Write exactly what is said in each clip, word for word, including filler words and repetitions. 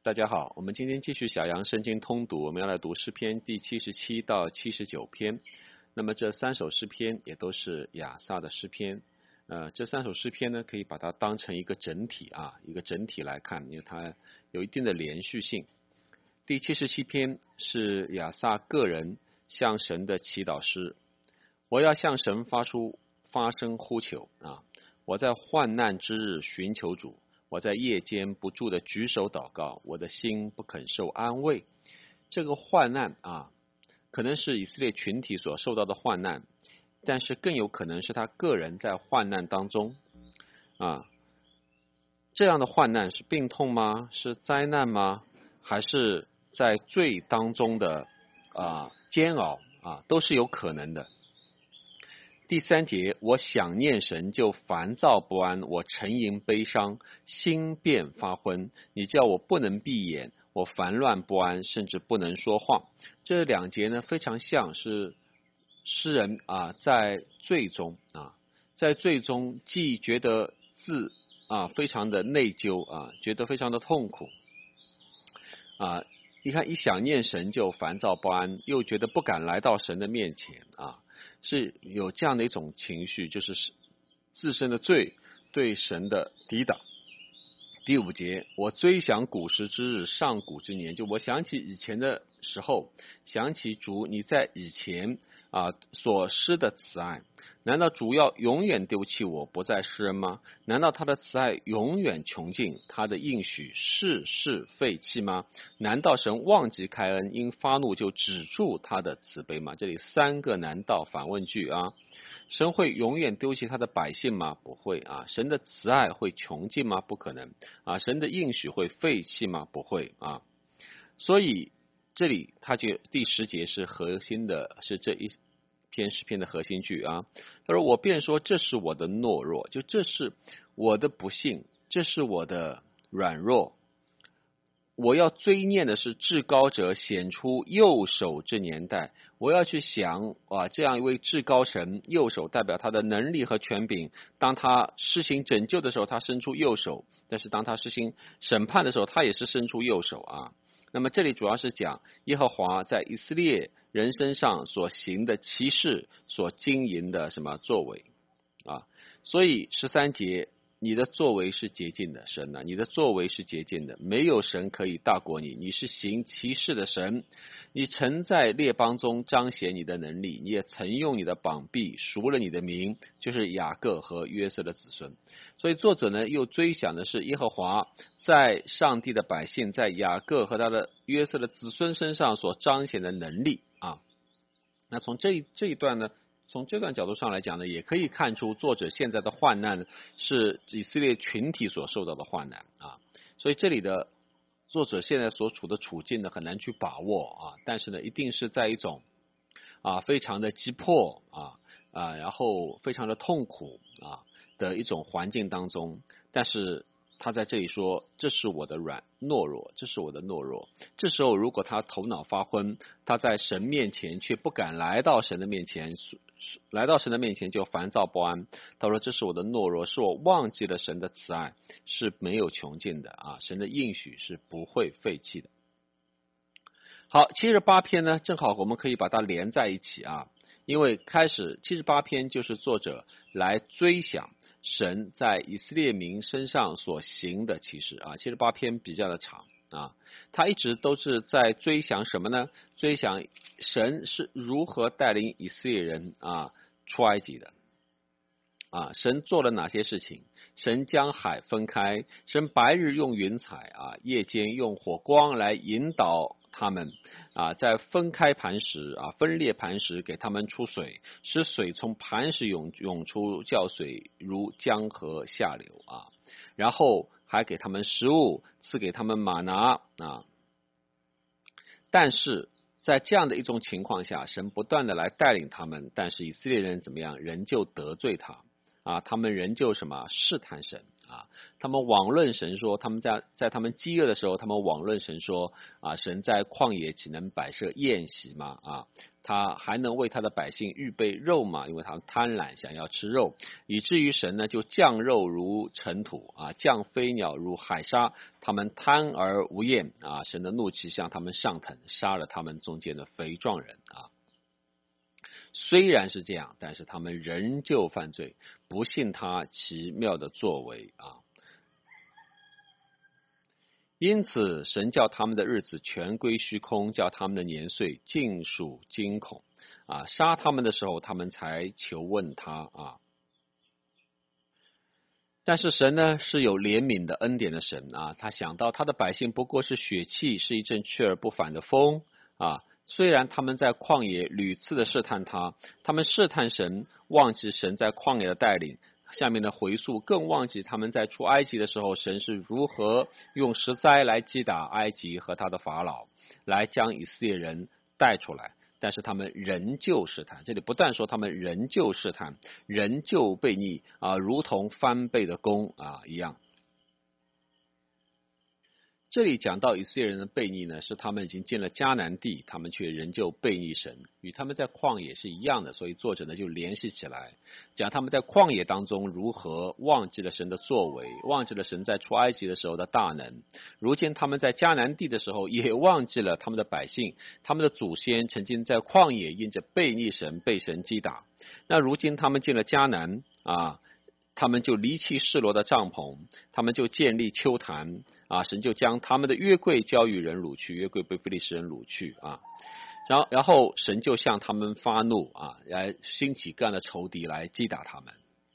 大家好，我们今天继续小杨圣经通读，我们要来读诗篇第七十七到七十九篇。那么这三首诗篇也都是亚萨的诗篇。呃，这三首诗篇呢，可以把它当成一个整体啊，一个整体来看，因为它有一定的连续性。第七十七篇是亚萨个人向神的祈祷诗。我要向神发出发声呼求啊！我在患难之日寻求主。我在夜间不住的举手祷告，我的心不肯受安慰。这个患难啊，可能是以色列群体所受到的患难，但是更有可能是他个人在患难当中啊。这样的患难是病痛吗？是灾难吗？还是在罪当中的啊煎熬啊，都是有可能的。第三节，我想念神就烦躁不安，我沉吟悲伤，心变发昏。你叫我不能闭眼，我烦乱不安，甚至不能说话。这两节呢，非常像是诗人啊，在罪中啊，在罪中既觉得自啊非常的内疚啊，觉得非常的痛苦啊。你看，一想念神就烦躁不安，又觉得不敢来到神的面前啊。是有这样的一种情绪，就是自身的罪对神的抵挡。第五节，我追想古时之日，上古之年，就我想起以前的时候，想起主你在以前啊所施的慈爱。难道主要永远丢弃我，不再施恩吗？难道他的慈爱永远穷尽，他的应许世世废弃吗？难道神忘记开恩，因发怒就止住他的慈悲吗？这里三个难道反问句啊。神会永远丢弃他的百姓吗？不会啊。神的慈爱会穷尽吗？不可能啊。神的应许会废弃吗？不会啊。所以这里他就第十节是核心的，是这一篇诗篇的核心句啊。他说我便说这是我的懦弱，就这是我的不幸，这是我的软弱。我要追念的是至高者显出右手之年代，我要去想啊，这样一位至高神，右手代表他的能力和权柄。当他施行拯救的时候，他伸出右手；但是当他施行审判的时候，他也是伸出右手啊。那么这里主要是讲耶和华在以色列人身上所行的奇事，所经营的什么作为啊？所以十三节。你的作为是洁净的，神呢、啊？你的作为是洁净的，没有神可以大过你。你是行奇事的神，你曾在列邦中彰显你的能力，你也曾用你的膀臂赎了你的名，就是雅各和约瑟的子孙。所以作者呢，又追想的是耶和华在上帝的百姓，在雅各和他的约瑟的子孙身上所彰显的能力啊。那从这这一段呢？从这段角度上来讲呢，也可以看出作者现在的患难是以色列群体所受到的患难啊，所以这里的作者现在所处的处境呢，很难去把握啊，但是呢，一定是在一种啊非常的急迫啊啊，然后非常的痛苦啊的一种环境当中，但是他在这里说，这是我的软懦弱，这是我的懦弱。这时候，如果他头脑发昏，他在神面前却不敢来到神的面前，来到神的面前就烦躁不安。他说：“这是我的懦弱，是我忘记了神的慈爱是没有穷尽的啊，神的应许是不会废弃的。”好，七十八篇呢，正好我们可以把它连在一起啊，因为开始七十八篇就是作者来追想神在以色列民身上所行的奇事啊，七十八篇比较的长啊，他一直都是在追想什么呢？追想神是如何带领以色列人啊出埃及的啊，神做了哪些事情？神将海分开，神白日用云彩啊，夜间用火光来引导他们啊，在分开磐石啊，分裂磐石给他们出水，使水从磐石涌涌出，叫水如江河下流啊。然后还给他们食物，赐给他们玛拿啊。但是在这样的一种情况下，神不断的来带领他们，但是以色列人怎么样，仍旧得罪他啊，他们仍旧什么试探神。啊，他们妄论神说，他们在在他们饥饿的时候，他们妄论神说啊，神在旷野岂能摆设宴席吗？啊， 他还能为他的百姓预备肉吗？因为他们贪婪想要吃肉，以至于神呢就降肉如尘土啊，降飞鸟如海沙，他们贪而无厌啊，神的怒气向他们上腾，杀了他们中间的肥壮人啊。虽然是这样，但是他们仍旧犯罪，不信他奇妙的作为啊。因此，神叫他们的日子全归虚空，叫他们的年岁尽属惊恐啊。杀他们的时候，他们才求问他啊。但是神呢是有怜悯的恩典的神啊，他想到他的百姓不过是血气，是一阵去而不返的风啊。虽然他们在旷野屡次的试探他，他们试探神，忘记神在旷野的带领。下面的回溯更忘记他们在出埃及的时候，神是如何用十灾来击打埃及和他的法老，来将以色列人带出来。但是他们仍旧试探，这里不但说他们仍旧试探，仍旧悖逆啊，如同翻倍的弓啊一样。这里讲到以色列人的悖逆呢，是他们已经进了迦南地，他们却仍旧悖逆神，与他们在旷野是一样的，所以作者呢就联系起来，讲他们在旷野当中如何忘记了神的作为，忘记了神在出埃及的时候的大能，如今他们在迦南地的时候也忘记了他们的百姓，他们的祖先曾经在旷野因着悖逆神被神击打，那如今他们进了迦南啊，他们就离弃示罗的帐篷，他们就建立丘坛啊，神就将他们的约柜交与人掳去，约柜被非利士人掳去啊，然后然后神就向他们发怒啊，来兴起各样的仇敌来击打他们。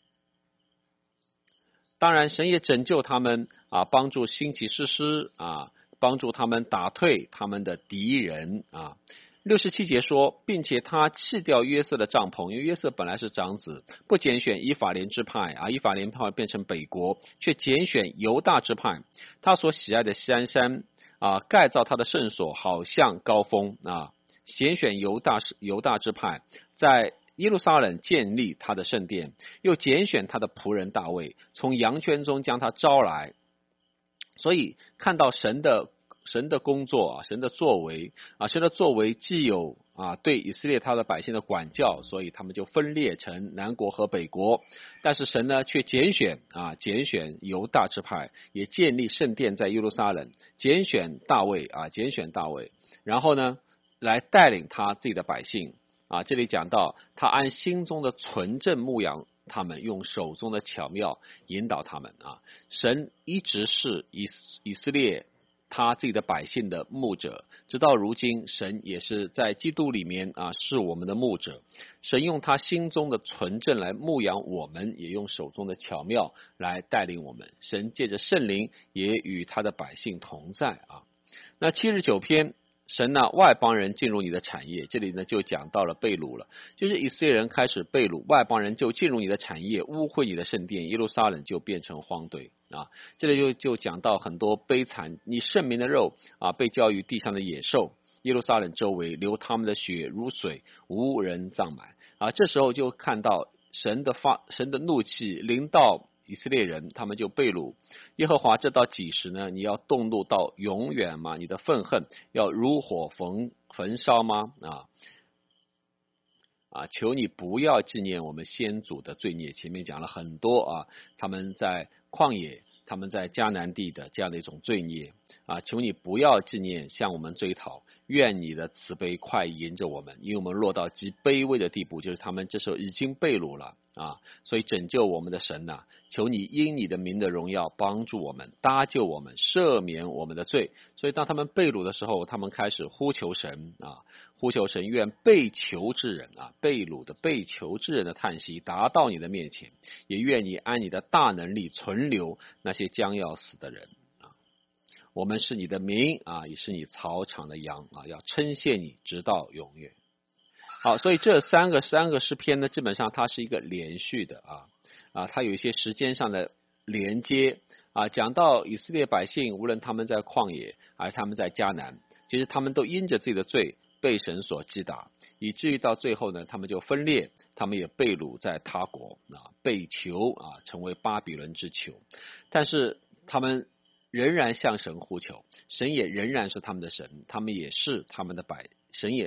当然神也拯救他们啊，帮助兴起士师啊，帮助他们打退他们的敌人啊。六十七节说，并且他弃掉约瑟的帐篷，因为约瑟本来是长子，不拣选以法莲支派啊，以法莲派变成北国，却拣选犹大支派，他所喜爱的西安山啊，盖造他的圣所，好像高峰啊，拣选犹大犹大支派，在耶路撒冷建立他的圣殿，又拣选他的仆人大卫，从羊圈中将他招来。所以看到神的神的工作啊，神的作为啊，神的作为既有啊对以色列他的百姓的管教，所以他们就分裂成南国和北国。但是神呢却拣选啊拣选犹大支派，也建立圣殿在耶路撒冷，拣选大卫啊拣选大卫，然后呢来带领他自己的百姓啊。这里讲到他按心中的纯正牧养他们，用手中的巧妙引导他们啊。神一直是以以色列他自己的百姓的牧者，直到如今，神也是在基督里面啊，是我们的牧者。神用他心中的纯正来牧养我们，也用手中的巧妙来带领我们。神借着圣灵也与他的百姓同在啊。那七十九篇。神呢，外邦人进入你的产业，这里呢就讲到了被掳了，就是以色列人开始被掳，外邦人就进入你的产业，污秽你的圣殿，耶路撒冷就变成荒堆啊。这里就就讲到很多悲惨，你圣民的肉啊被交于地上的野兽，耶路撒冷周围流他们的血如水，无人葬埋啊。这时候就看到神的发神的怒气临到以色列人，他们就被掳。耶和华，这到几时呢？你要动怒到永远吗？你的愤恨要如火焚焚烧吗？啊啊！求你不要纪念我们先祖的罪孽。前面讲了很多啊，他们在旷野，他们在迦南地的这样的一种罪孽啊，求你不要纪念，向我们追讨。愿你的慈悲快迎着我们，因为我们落到极卑微的地步，就是他们这时候已经被掳了啊，所以拯救我们的神呐、啊，求你因你的名的荣耀帮助我们，搭救我们，赦免我们的罪。所以当他们被掳的时候，他们开始呼求神啊，呼求神，愿被囚之人啊，被掳的被囚之人的叹息达到你的面前，也愿你按你的大能力存留那些将要死的人啊。我们是你的民啊，也是你草场的羊啊，要称谢你直到永远。好，所以这三个三个诗篇呢，基本上它是一个连续的啊啊，它有一些时间上的连接啊，讲到以色列百姓，无论他们在旷野还是他们在迦南，其实他们都因着自己的罪被神所击打，以至于到最后呢，他们就分裂，他们也被掳在他国啊，被囚啊，成为巴比伦之囚。但是他们仍然向神呼求，神也仍然是他们的神，他们也是他们的百，神也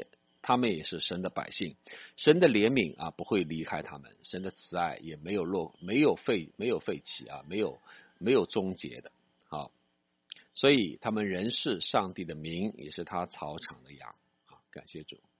他们也是神的百姓，神的怜悯啊不会离开他们，神的慈爱也没有落没有废没有废弃啊，没有没有终结的啊，所以他们仍是上帝的民，也是他草场的羊啊，感谢主。